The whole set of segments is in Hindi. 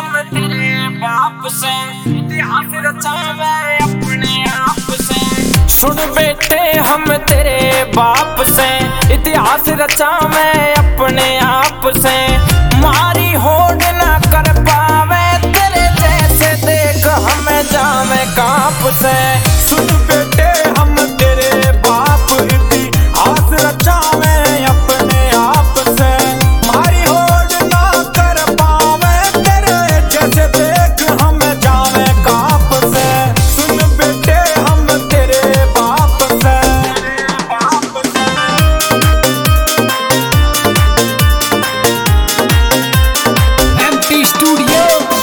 हम तेरे बाप से, इतिहास रचावे अपने आप से। सुन बेटे हम तेरे बाप से, इतिहास रचावे अपने आप से। मारी होड़ ना कर पावे तेरे जैसे, देख हमें जावे कांप से। सुन बेटे हम तेरे बाप, इतिहास रचावे अपने आप से। मारी होड़ ना कर पावे तेरे जैसे, देख हमें जावे कांप से। सुन बेटे हम तेरे बाप से। M T studio.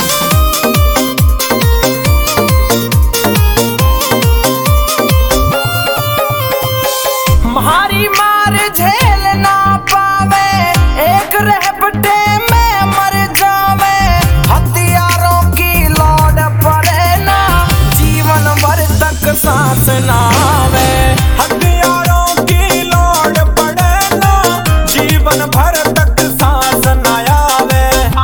मारी मार झेल ना पावे, एक रहबटे में मर जावे। हथियारों की लौट पड़े ना, जीवन भर तक सांस ना आवे। हथियारों की लौट पड़े ना, जीवन भर तक सांस न आवे।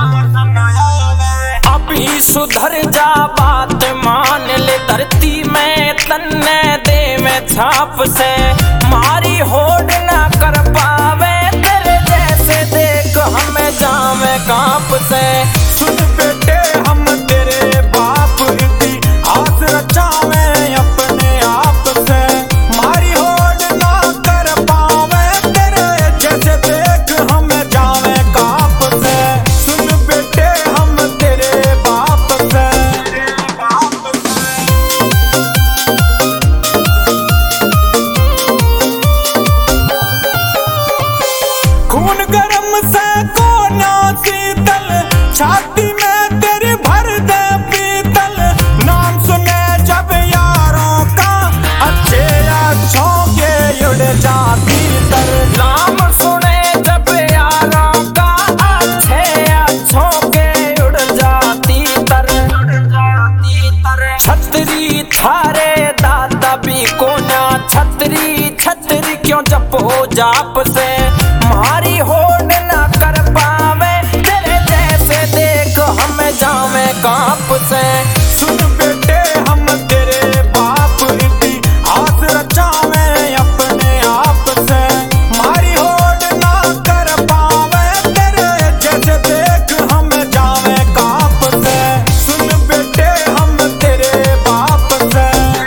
अभी सुधर जा बात मान ले, धरती में तन्ने दे में छाप से। मारी होड़ ना कर पावे तेरे जैसे, देख हमें जावे कांप से। सुन बेटे हम तेरे बाप, इतिहास रचावे अपने आप से। मारी होड़ ना कर पावे तेरे जैसे, देख हमें जावे कांप से। सुन बेटे हम तेरे बाप से। खून गरम से कोना शीतल, छाती में तेरी भर दे पीतल। नाम सुने जब यारों का, अच्छे अच्छों के उड़ जाती तर। नाम सुने जब यारों का, अच्छे अच्छों के उड़ जाती तर। छतरी थारे दादा भी कोना, छतरी छतरी क्यों जपो जाप से। मारी होड़ ना कर पावे तेरे जैसे, देख हमें जावे कांप से। सुन बेटे हम तेरे बाप, इतिहास रचावे अपने आप से। मारी होड़ ना कर पावे तेरे जैसे, देख हमें जावे कांप से। सुन बेटे हम तेरे बाप से।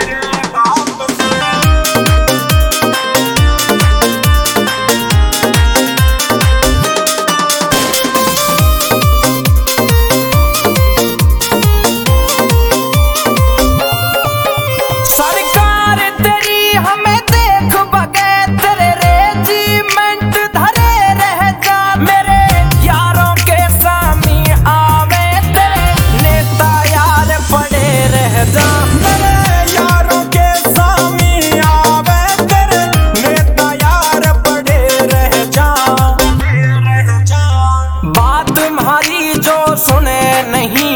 सरकार तेरी हमें देख बगे, तेरे रेजिमेंट धरे रह जा। मेरे यारों के सामी आवे तेरे, नेता यार पड़े रह जा। मेरे यारों के सामी आवे तेरे, नेता यार बड़े रह जा। बात तुम्हारी जो सुने नहीं